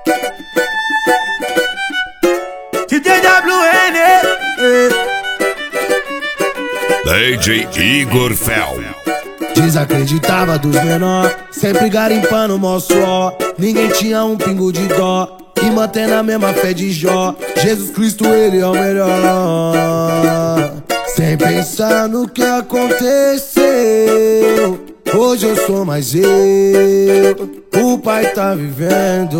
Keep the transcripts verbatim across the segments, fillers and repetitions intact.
D J W N D J Igor Fel. Desacreditava dos menor, sempre garimpando mó suor. Ninguém tinha um pingo de dó e mantendo a mesma fé de Jó. Jesus Cristo, ele é o melhor. Sem pensar no que aconteceu, hoje eu sou mais eu. O pai tá vivendo.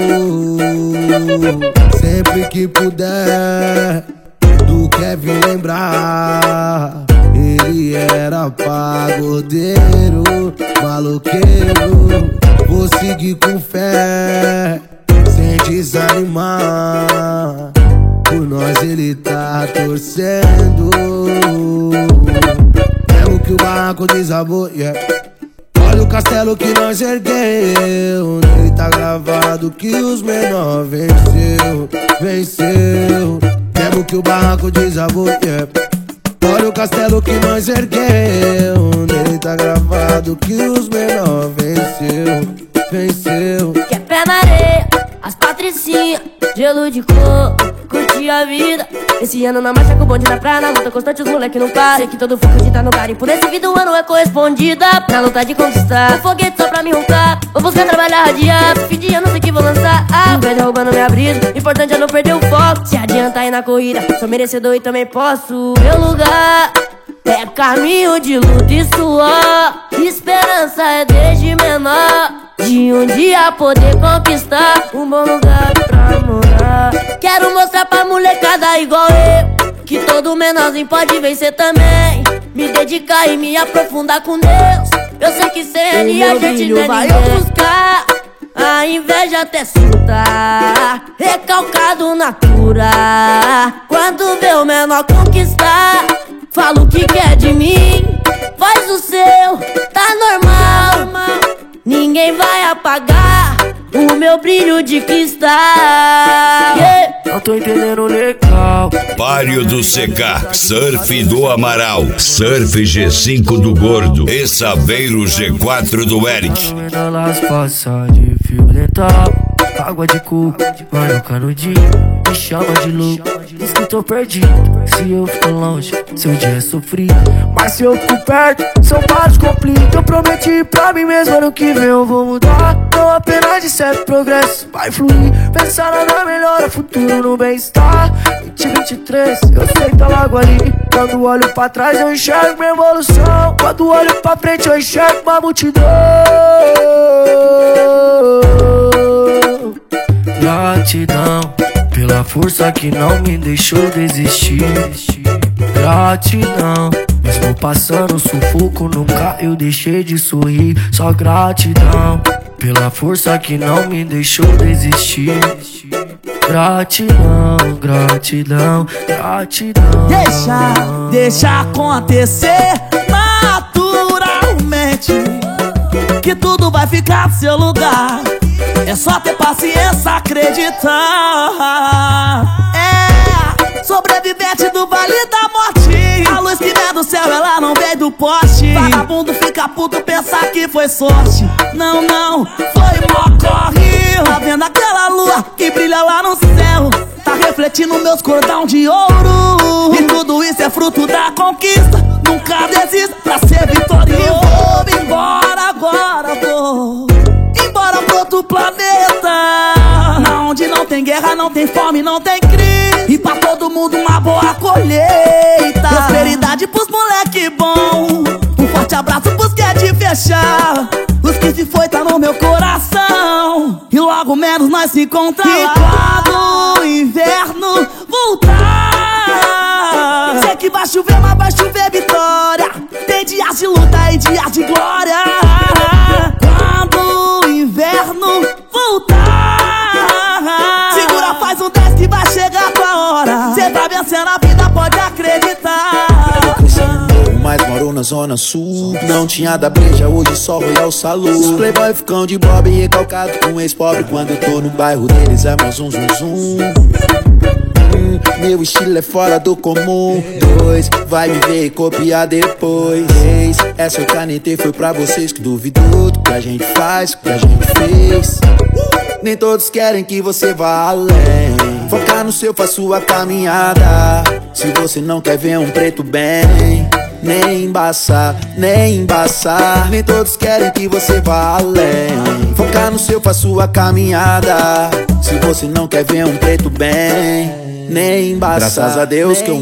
Sempre que puder, do Kevin lembrar. Ele era pagodeiro, maloqueiro. Vou seguir com fé, sem desanimar. Por nós ele tá torcendo. Mesmo que o barraco desabou, yeah. Olha o castelo que nós ergueu. Nele tá gravado que os menor venceu, venceu. Mesmo que o barraco desabou, yeah. Olha o castelo que nós ergueu. Nele tá gravado que os menor venceu, venceu. Que é pé na areia, as patricinhas, gelo de cor, curti a vida. Esse ano na marcha com o bonde na praia, na luta constante os moleque não param. Sei que todo foco de tá no cara e por esse vida o ano é correspondida. Na luta de conquistar, um foguete só pra me roncar. Vou buscar trabalhar radiar, fim de ano sei que vou lançar. Ah, o velho roubando minha brisa, importante é não perder o foco. Se adianta aí na corrida, sou merecedor e também posso. Meu lugar é caminho de luta e suor. Esperança é desde menor, de um dia poder conquistar um bom lugar pra morar. Quero mostrar pra molecada igual eu, que todo menorzinho pode vencer também. Me dedicar e me aprofundar com Deus. Eu sei que sem ele a gente não vai buscar. A inveja até surtar, recalcado na cura. Quando vê o menor conquistar, fala o que quer de mim, faz o seu, tá normal. Ninguém vai apagar o meu brilho de cristal, yeah. Não tô entendendo legal. Palio do C K, Surf do Amaral, Surf G cinco do Gordo e Saveiro G quatro do Eric. Elas passam de fio dental, água de coco, vai no canudinho, me chama de louco, diz que tô perdido. Se eu fico longe, seu dia é sofrido, mas se eu fico perto, são vários conflitos. Eu prometi pra mim mesmo, ano que vem eu vou mudar. Não apenas de certo progresso, vai fluir. Pensar na melhora, futuro no bem-estar. vinte e vinte e três, eu sei que tá logo ali. Quando olho pra trás eu enxergo minha evolução. Quando olho pra frente eu enxergo uma multidão. Gratidão pela força que não me deixou desistir. Gratidão, mesmo passando sufoco, nunca eu deixei de sorrir. Só gratidão pela força que não me deixou desistir. Gratidão, gratidão, gratidão. Deixa, deixa acontecer naturalmente, que tudo vai ficar no seu lugar. É só ter paciência, acreditar. É, sobrevivente do Vale da Morte. A luz que vem do céu, ela não veio do poste. Vagabundo fica puto, pensar que foi sorte. Não, não, foi mó corre. Tá vendo aquela lua que brilha lá no céu? Tá refletindo meus cordão de ouro. E tudo isso é fruto da conquista. Nunca desista pra ser vitorioso. Vou embora agora, vou embora pro outro planeta, onde não tem guerra, não tem fome, não tem crise. E pra todo mundo uma boa colheita. Prosperidade pros moleque bom. Um forte abraço pros que é de fechar. Os que se foi tá no meu coração. E logo menos nós se encontramos. E quando o inverno voltar, sei que vai chover, mas vai chover vitória. Tem dias de luta e dias de glória. Quando o inverno voltar, segura, faz um dez que vai chegar a tua hora. Cê tá vencendo a vida, pode acreditar. Eu cresci no morro, mas moro na zona sul. Não tinha da breja, hoje só Royal Salud. Os playboy ficam de bob e recalcado com ex-pobre. Quando eu tô no bairro deles é mais um zum zum. Hum, meu estilo é fora do comum. Dois, vai me ver e copiar depois. Três, essa eu canetei foi pra vocês que duvidou do que a gente faz, do que a gente fez. Nem todos querem que você vá além. Focar no seu, faz sua caminhada. Se você não quer ver um preto bem, nem embaçar, nem embaçar. Nem todos querem que você vá além. Focar no seu, faz sua caminhada. Se você não quer ver um preto bem, nem embaçar. Graças a Deus que eu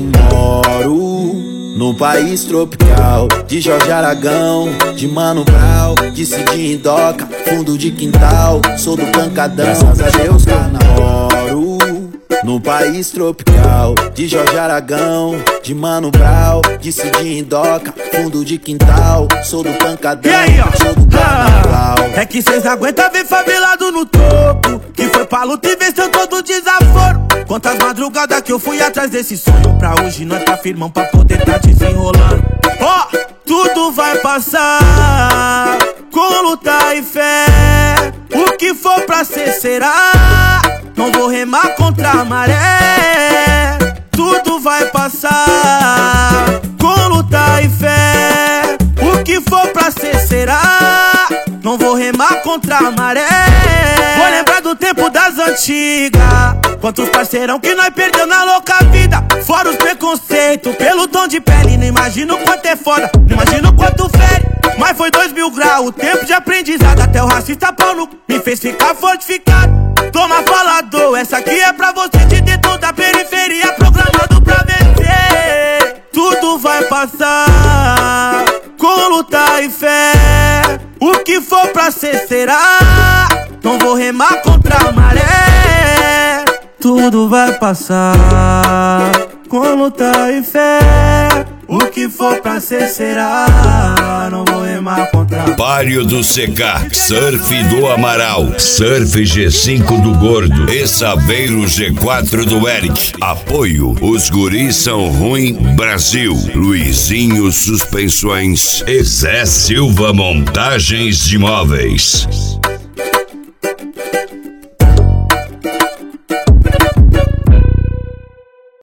moro num país tropical, de Jorge Aragão, de Mano Brown, de Cidinho e Doca, fundo de quintal, sou do pancadão. Graças a Deus que eu moro num país tropical, de Jorge Aragão, de Mano Brown, de Cidinho e Doca, fundo de quintal, sou do pancadão. E aí, ó, sou do carnaval. Ah, é que cês aguentam ver favelado no topo, que foi pra luta e venceu todo desaforo. Quantas madrugadas que eu fui atrás desse sonho, pra hoje nós tá firmão pra poder tá desenrolando. Ó, oh, tudo vai passar com luta e fé. O que for pra ser será. Não vou remar contra a maré. Tudo vai passar com luta e fé. O que for pra ser será. Não vou remar contra a maré. Vou lembrar do tempo das antigas. Quantos parceirão que nós perdeu na louca vida. Fora os preconceitos pelo tom de pele. Não imagino quanto é foda, não imagino quanto fere. Mas foi dois mil graus, o tempo de aprendizado. Até o racista pau no me fez ficar fortificado. Toma falador, essa aqui é pra você de dentro da periferia, programado pra vencer. Tudo vai passar com luta e fé. O que for pra ser será. Não vou remar contra a maré. Tudo vai passar com luta e fé. O que for pra ser será. Não vou remar contra a maré. Páreo do C K, Surf do Amaral, Surf G cinco do Gordo e Saveiro G quatro do Eric. Apoio, os guris são ruim Brasil, Luizinho Suspensões e Zé Silva Montagens de Móveis.